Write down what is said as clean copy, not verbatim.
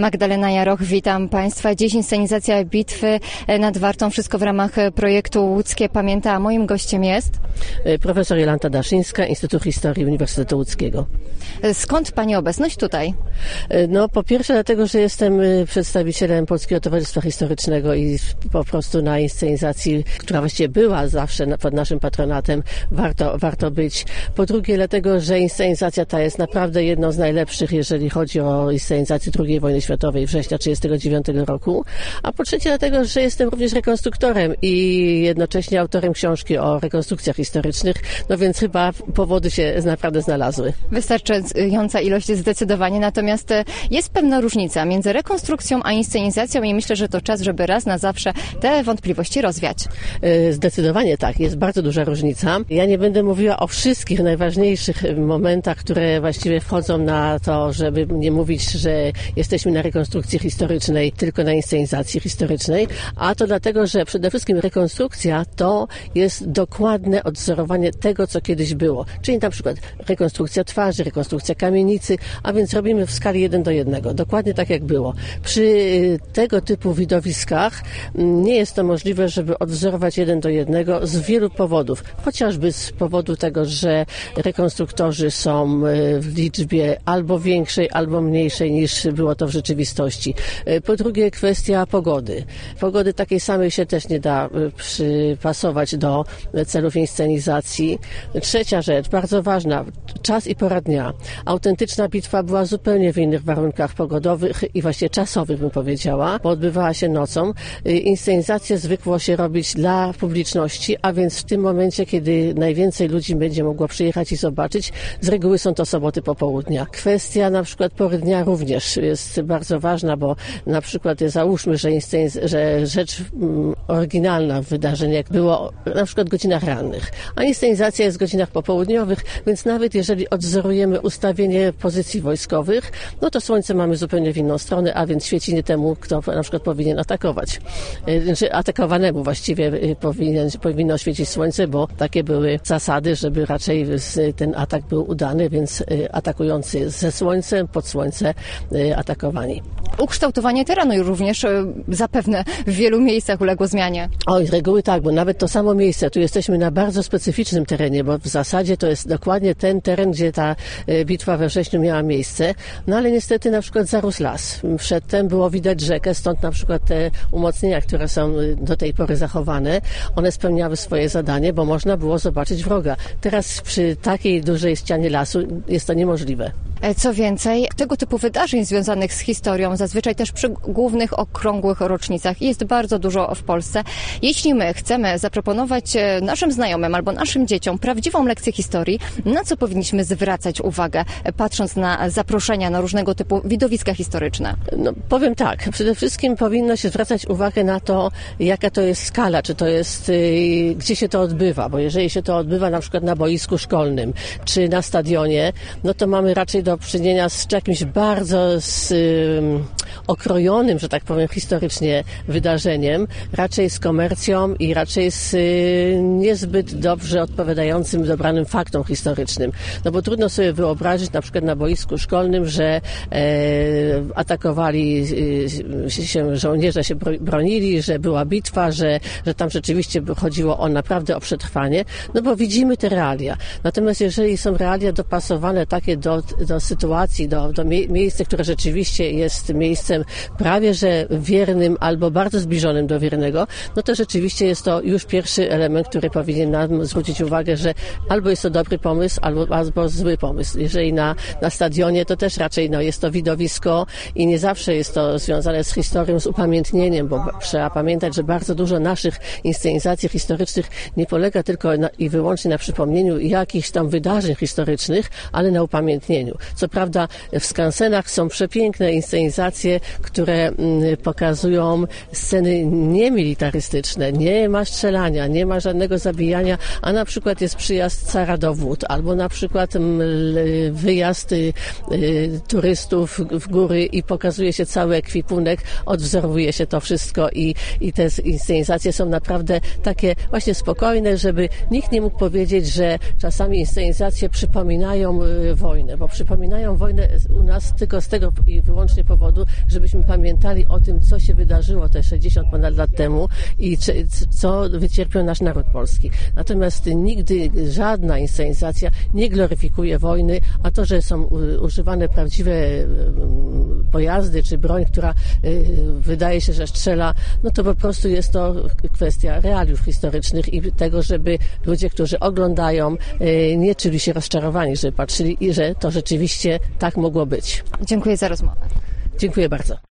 Magdalena Jaroch, witam Państwa. Dziś inscenizacja bitwy nad Wartą. Wszystko w ramach projektu Łódzkie Pamięta. A moim gościem jest? Profesor Jolanta Daszyńska, Instytut Historii Uniwersytetu Łódzkiego. Skąd Pani obecność tutaj? No, po pierwsze dlatego, że jestem przedstawicielem Polskiego Towarzystwa Historycznego i po prostu na inscenizacji, która właściwie była zawsze pod naszym patronatem, warto być. Po drugie dlatego, że inscenizacja ta jest naprawdę jedną z najlepszych, jeżeli chodzi o inscenizację II wojny światowej września 1939 roku. A po trzecie dlatego, że jestem również rekonstruktorem i jednocześnie autorem książki o rekonstrukcjach historycznych, no więc chyba powody się naprawdę znalazły. Wystarczająca ilość zdecydowanie, natomiast jest pewna różnica między rekonstrukcją a inscenizacją i myślę, że to czas, żeby raz na zawsze te wątpliwości rozwiać. Zdecydowanie tak, jest bardzo duża różnica. Ja nie będę mówiła o wszystkich najważniejszych momentach, które właściwie wchodzą na to, żeby nie mówić, że jesteśmy na rekonstrukcji historycznej, tylko na inscenizacji historycznej, a to dlatego, że przede wszystkim rekonstrukcja to jest dokładne odwzorowanie tego, co kiedyś było. Czyli na przykład rekonstrukcja twarzy, rekonstrukcja kamienicy, a więc robimy w skali 1:1, dokładnie tak jak było. Przy tego typu widowiskach nie jest to możliwe, żeby odwzorować 1:1 z wielu powodów. Chociażby z powodu tego, że rekonstruktorzy są w liczbie albo większej, albo mniejszej niż było to w rzeczywistości. Po drugie kwestia pogody. Pogody takiej samej się też nie da przypasować do celów inscenizacji. Trzecia rzecz, bardzo ważna, czas i pora dnia. Autentyczna bitwa była zupełnie w innych warunkach pogodowych i właśnie czasowych, bym powiedziała, bo odbywała się nocą. Inscenizację zwykło się robić dla publiczności, a więc w tym momencie, kiedy najwięcej ludzi będzie mogło przyjechać i zobaczyć, z reguły są to soboty popołudnia. Kwestia na przykład pory dnia również jest bardzo ważna, bo na przykład załóżmy, że rzecz oryginalna w wydarzeniach było na przykład w godzinach rannych, a inscenizacja jest w godzinach popołudniowych, więc nawet jeżeli odwzorujemy ustawienie pozycji wojskowych, no to słońce mamy zupełnie w inną stronę, a więc świeci nie temu, kto na przykład powinien atakować. Atakowanemu właściwie powinno świecić słońce, bo takie były zasady, żeby raczej ten atak był udany, więc atakujący ze słońcem, pod słońce atakowani. Ukształtowanie terenu również zapewne w wielu miejscach uległo zmianie. Oj, z reguły tak, bo nawet to samo miejsce, tu jesteśmy na bardzo specyficznym terenie, bo w zasadzie to jest dokładnie ten teren, gdzie ta bitwa we wrześniu miała miejsce, no ale niestety na przykład zarósł las. Przedtem było widać rzekę, stąd na przykład te umocnienia, które są do tej pory zachowane, one spełniały swoje zadanie, bo można było zobaczyć wroga. Teraz przy takiej dużej ścianie lasu jest to niemożliwe. Co więcej, tego typu wydarzeń związanych z historią, zazwyczaj też przy głównych okrągłych rocznicach, jest bardzo dużo w Polsce. Jeśli my chcemy zaproponować naszym znajomym albo naszym dzieciom prawdziwą lekcję historii, na co powinniśmy zwracać uwagę, patrząc na zaproszenia na różnego typu widowiska historyczne? No, powiem tak, przede wszystkim powinno się zwracać uwagę na to, jaka to jest skala, czy to jest, gdzie się to odbywa, bo jeżeli się to odbywa na przykład na boisku szkolnym, czy na stadionie, no to mamy raczej do czynienia z jakimś bardzo okrojonym, że tak powiem, historycznie wydarzeniem, raczej z komercją i raczej z niezbyt dobrze odpowiadającym dobranym faktom historycznym. No bo trudno sobie wyobrazić na przykład na boisku szkolnym, że atakowali się żołnierze, się bronili, że była bitwa, że tam rzeczywiście chodziło naprawdę o przetrwanie, no bo widzimy te realia. Natomiast jeżeli są realia dopasowane takie do sytuacji, do miejsca, które rzeczywiście jest miejscem prawie że wiernym albo bardzo zbliżonym do wiernego, no to rzeczywiście jest to już pierwszy element, który powinien nam zwrócić uwagę, że albo jest to dobry pomysł, albo zły pomysł. Jeżeli na stadionie, to też raczej jest to widowisko i nie zawsze jest to związane z historią, z upamiętnieniem, bo trzeba pamiętać, że bardzo dużo naszych inscenizacji historycznych nie polega tylko i wyłącznie na przypomnieniu jakichś tam wydarzeń historycznych, ale na upamiętnieniu. Co prawda w skansenach są przepiękne inscenizacje, które pokazują sceny niemilitarystyczne, nie ma strzelania, nie ma żadnego zabijania, a na przykład jest przyjazd cara do wód, albo na przykład wyjazd turystów w góry i pokazuje się cały ekwipunek, odwzorowuje się to wszystko i te inscenizacje są naprawdę takie właśnie spokojne, żeby nikt nie mógł powiedzieć, że czasami inscenizacje przypominają wojnę, bo przypominają wojnę u nas tylko z tego i wyłącznie powodu, żebyśmy pamiętali o tym, co się wydarzyło te 60 ponad lat temu i co wycierpiał nasz naród polski. Natomiast nigdy żadna inscenizacja nie gloryfikuje wojny, a to, że są używane prawdziwe pojazdy czy broń, która wydaje się, że strzela, no to po prostu jest to kwestia realiów historycznych i tego, żeby ludzie, którzy oglądają, nie czuli się rozczarowani, że patrzyli i że to rzeczywiście tak mogło być. Dziękuję za rozmowę. Dziękuję bardzo.